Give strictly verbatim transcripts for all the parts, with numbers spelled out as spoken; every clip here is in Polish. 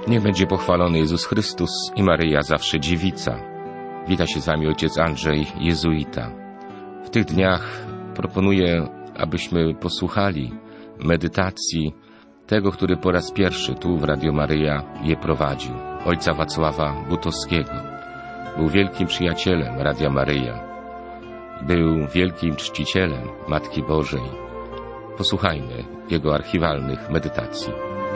Niech będzie pochwalony Jezus Chrystus i Maryja zawsze dziewica. Wita się z wami ojciec Andrzej, jezuita. W tych dniach proponuję, abyśmy posłuchali medytacji tego, który po raz pierwszy tu w Radio Maryja je prowadził, ojca Wacława Butowskiego. Był wielkim przyjacielem Radia Maryja. Był wielkim czcicielem Matki Bożej. Posłuchajmy jego archiwalnych medytacji.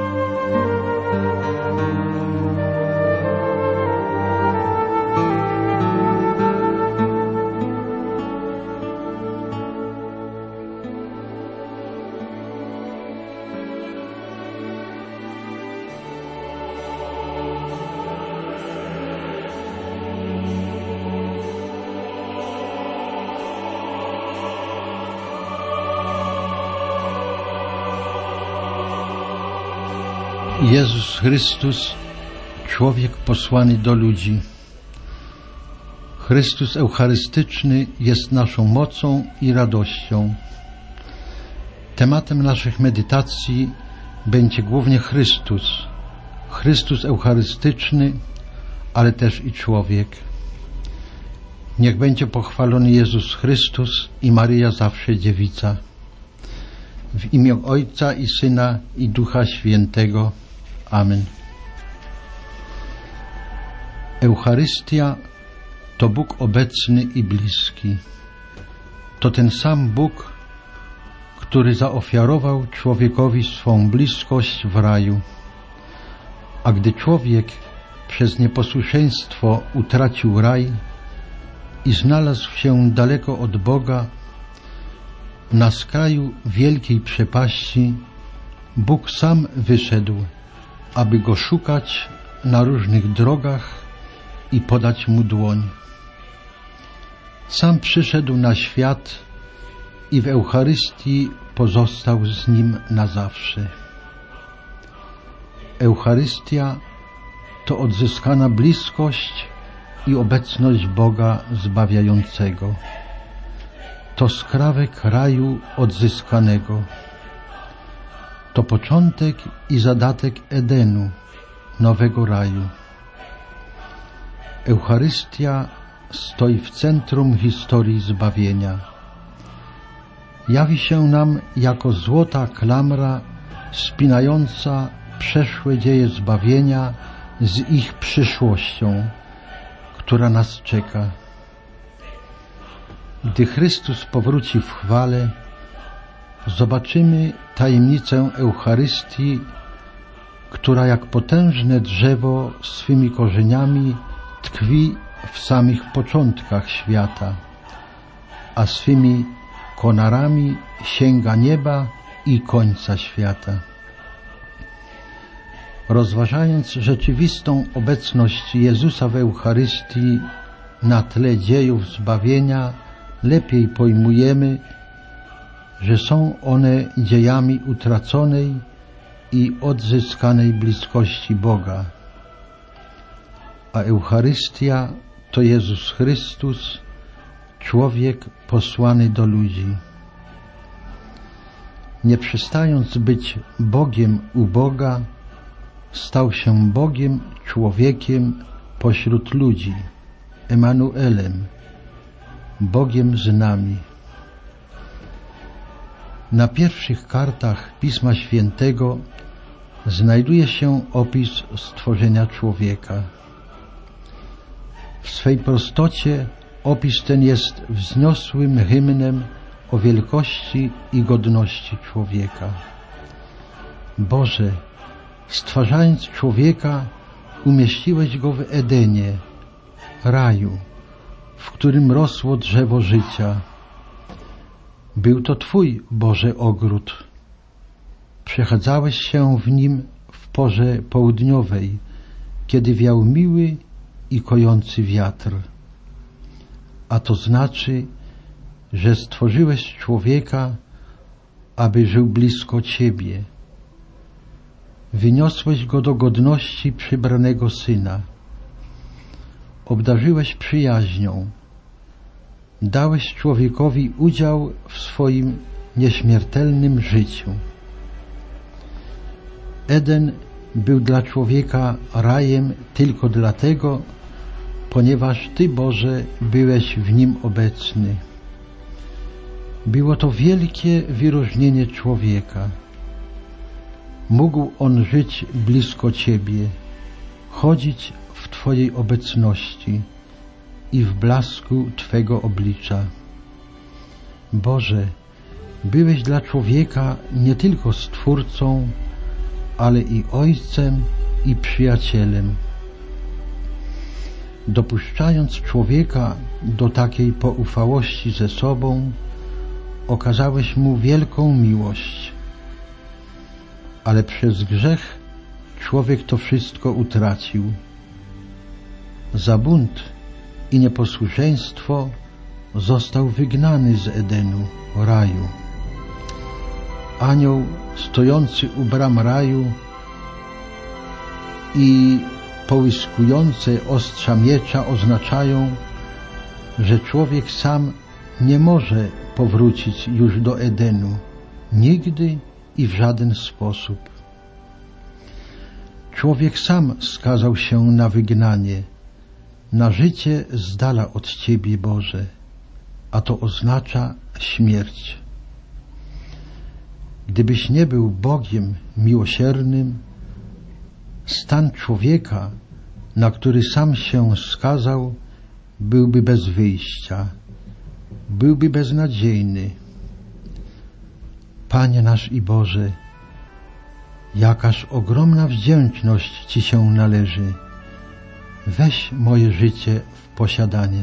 Jezus Chrystus, człowiek posłany do ludzi. Chrystus Eucharystyczny jest naszą mocą i radością. Tematem naszych medytacji będzie głównie Chrystus, Chrystus Eucharystyczny, ale też i człowiek. Niech będzie pochwalony Jezus Chrystus i Maryja zawsze dziewica. W imię Ojca i Syna i Ducha Świętego. Amen. Eucharystia to Bóg obecny i bliski. To ten sam Bóg, który zaofiarował człowiekowi swą bliskość w raju. A gdy człowiek przez nieposłuszeństwo utracił raj i znalazł się daleko od Boga, na skraju wielkiej przepaści, Bóg sam wyszedł, aby go szukać na różnych drogach i podać mu dłoń. Sam przyszedł na świat i w Eucharystii pozostał z nim na zawsze. Eucharystia to odzyskana bliskość i obecność Boga zbawiającego. To skrawek raju odzyskanego. To początek i zadatek Edenu, nowego raju. Eucharystia stoi w centrum historii zbawienia. Jawi się nam jako złota klamra spinająca przeszłe dzieje zbawienia z ich przyszłością, która nas czeka. Gdy Chrystus powróci w chwale, zobaczymy tajemnicę Eucharystii, która jak potężne drzewo swymi korzeniami tkwi w samych początkach świata, a swymi konarami sięga nieba i końca świata. Rozważając rzeczywistą obecność Jezusa w Eucharystii na tle dziejów zbawienia, lepiej pojmujemy, że są one dziejami utraconej i odzyskanej bliskości Boga, a Eucharystia to Jezus Chrystus, człowiek posłany do ludzi. Nie przestając być Bogiem u Boga, stał się Bogiem człowiekiem pośród ludzi, Emanuelem, Bogiem z nami. Na pierwszych kartach Pisma Świętego znajduje się opis stworzenia człowieka. W swej prostocie opis ten jest wzniosłym hymnem o wielkości i godności człowieka. Boże, stwarzając człowieka, umieściłeś go w Edenie, raju, w którym rosło drzewo życia. Był to Twój, Boże, ogród. Przechadzałeś się w nim w porze południowej, kiedy wiał miły i kojący wiatr. A to znaczy, że stworzyłeś człowieka, aby żył blisko Ciebie. Wyniosłeś go do godności przybranego syna. Obdarzyłeś przyjaźnią. Dałeś człowiekowi udział w swoim nieśmiertelnym życiu. Eden był dla człowieka rajem tylko dlatego, ponieważ Ty, Boże, byłeś w nim obecny. Było to wielkie wyróżnienie człowieka. Mógł on żyć blisko Ciebie, chodzić w Twojej obecności i w blasku Twego oblicza. Boże, byłeś dla człowieka nie tylko Stwórcą, ale i Ojcem i Przyjacielem. Dopuszczając człowieka do takiej poufałości ze sobą, okazałeś mu wielką miłość. Ale przez grzech człowiek to wszystko utracił. Za bunt i nieposłuszeństwo został wygnany z Edenu, raju. Anioł stojący u bram raju i połyskujące ostrza miecza oznaczają, że człowiek sam nie może powrócić już do Edenu, nigdy i w żaden sposób. Człowiek sam skazał się na wygnanie, na życie z dala od Ciebie, Boże, a to oznacza śmierć. Gdybyś nie był Bogiem miłosiernym, stan człowieka, na który sam się skazał, byłby bez wyjścia, byłby beznadziejny. Panie nasz i Boże, jakaż ogromna wdzięczność Ci się należy. Weź moje życie w posiadanie.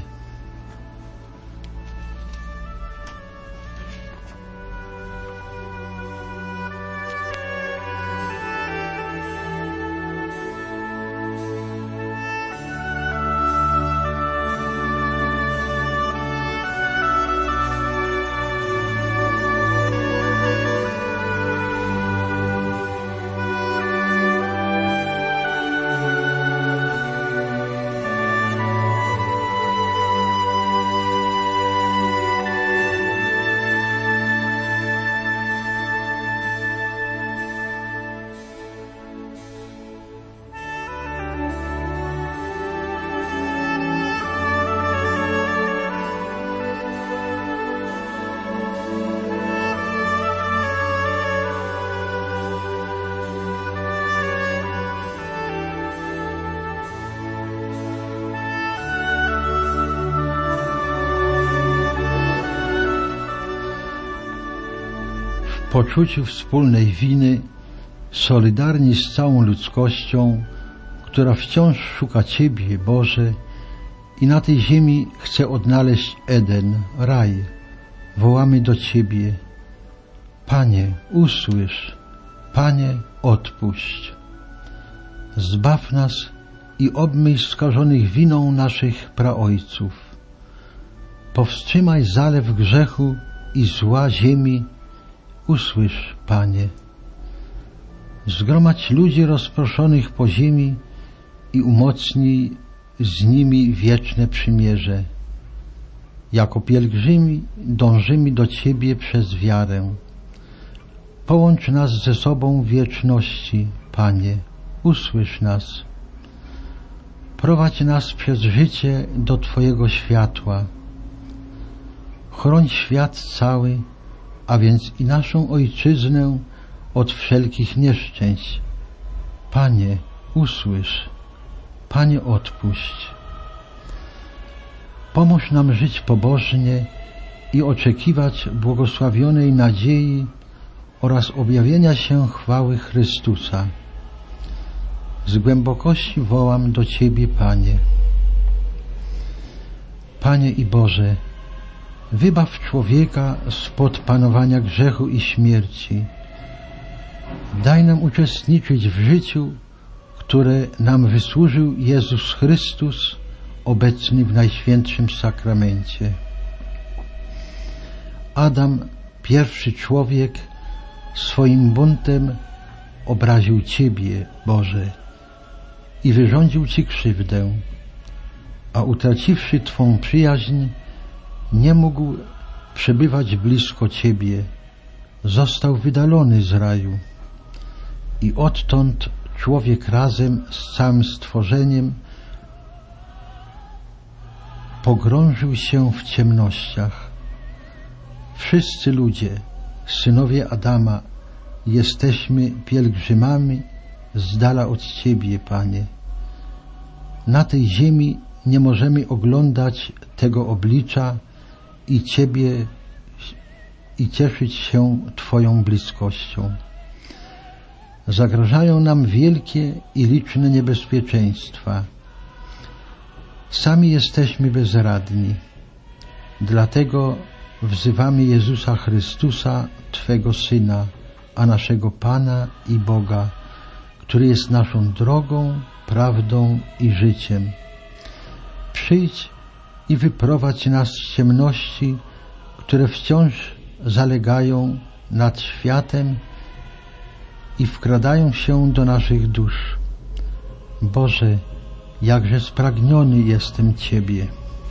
W poczuciu wspólnej winy, solidarni z całą ludzkością, która wciąż szuka Ciebie, Boże, i na tej ziemi chce odnaleźć Eden, raj, wołamy do Ciebie: Panie, usłysz, Panie, odpuść. Zbaw nas i obmyj skażonych winą naszych praojców. Powstrzymaj zalew grzechu i zła ziemi, usłysz, Panie. Zgromadź ludzi rozproszonych po ziemi i umocnij z nimi wieczne przymierze. Jako pielgrzymi dążymy do Ciebie przez wiarę. Połącz nas ze sobą w wieczności, Panie, usłysz nas. Prowadź nas przez życie do Twojego światła. Chroń świat cały, a więc i naszą Ojczyznę od wszelkich nieszczęść. Panie, usłysz, Panie, odpuść. Pomóż nam żyć pobożnie i oczekiwać błogosławionej nadziei oraz objawienia się chwały Chrystusa. Z głębokości wołam do Ciebie, Panie. Panie i Boże, wybaw człowieka spod panowania grzechu i śmierci. Daj nam uczestniczyć w życiu, które nam wysłużył Jezus Chrystus, obecny w Najświętszym Sakramencie. Adam, pierwszy człowiek, swoim buntem obraził Ciebie, Boże, i wyrządził Ci krzywdę, a utraciwszy Twą przyjaźń, nie mógł przebywać blisko Ciebie, został wydalony z raju i odtąd człowiek razem z całym stworzeniem pogrążył się w ciemnościach. Wszyscy ludzie, synowie Adama, jesteśmy pielgrzymami z dala od Ciebie, Panie. Na tej ziemi nie możemy oglądać tego oblicza i Ciebie i cieszyć się Twoją bliskością. Zagrażają nam wielkie i liczne niebezpieczeństwa. Sami jesteśmy bezradni. Dlatego wzywamy Jezusa Chrystusa, Twego Syna, a naszego Pana i Boga, który jest naszą drogą, prawdą i życiem. Przyjdź i wyprowadź nas z ciemności, które wciąż zalegają nad światem i wkradają się do naszych dusz. Boże, jakże spragniony jestem Ciebie.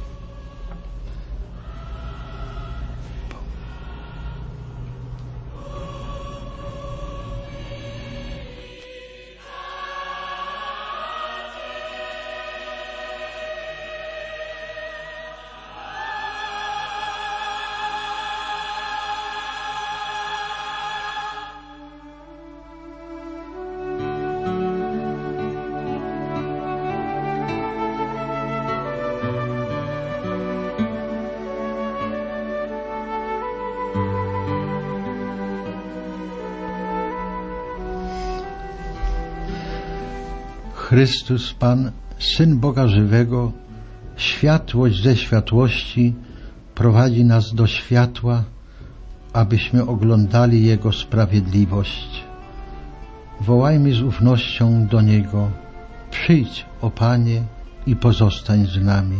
Chrystus Pan, Syn Boga żywego, światłość ze światłości, prowadzi nas do światła, abyśmy oglądali Jego sprawiedliwość. Wołajmy z ufnością do Niego: przyjdź, o Panie, i pozostań z nami.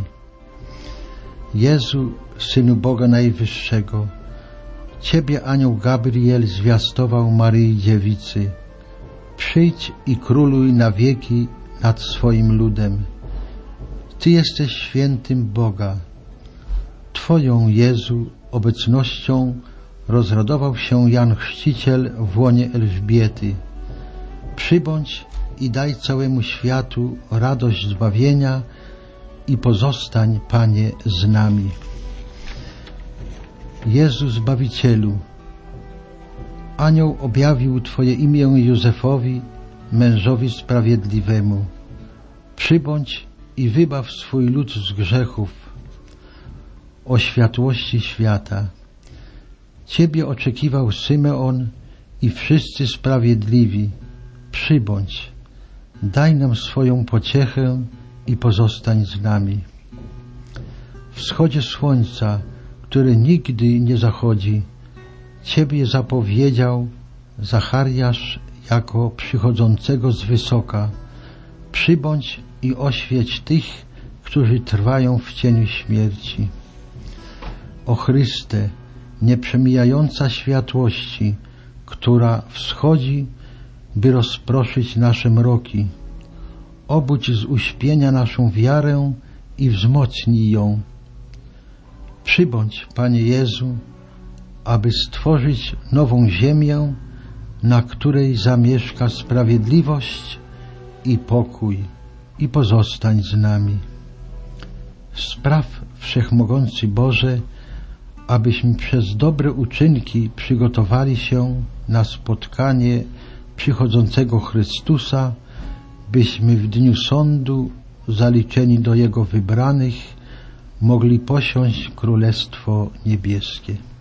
Jezu, Synu Boga Najwyższego, Ciebie anioł Gabriel zwiastował Maryi Dziewicy: przyjdź i króluj na wieki nad swoim ludem. Ty jesteś świętym Boga. Twoją, Jezu, obecnością rozradował się Jan Chrzciciel w łonie Elżbiety. Przybądź i daj całemu światu radość zbawienia i pozostań, Panie, z nami. Jezu Zbawicielu, anioł objawił Twoje imię Józefowi, mężowi sprawiedliwemu. Przybądź i wybaw swój lud z grzechów, o światłości świata. Ciebie oczekiwał Symeon i wszyscy sprawiedliwi. Przybądź, daj nam swoją pociechę i pozostań z nami. Wschodzie słońca, które nigdy nie zachodzi, Ciebie zapowiedział Zachariasz jako przychodzącego z wysoka. Przybądź i oświeć tych, którzy trwają w cieniu śmierci. O Chryste, nieprzemijająca światłości, która wschodzi, by rozproszyć nasze mroki. Obudź z uśpienia naszą wiarę i wzmocnij ją. Przybądź, Panie Jezu, aby stworzyć nową ziemię, na której zamieszka sprawiedliwość i pokój, i pozostań z nami. Spraw, Wszechmogący Boże, abyśmy przez dobre uczynki przygotowali się na spotkanie przychodzącego Chrystusa, byśmy w dniu sądu, zaliczeni do Jego wybranych, mogli posiąść Królestwo Niebieskie.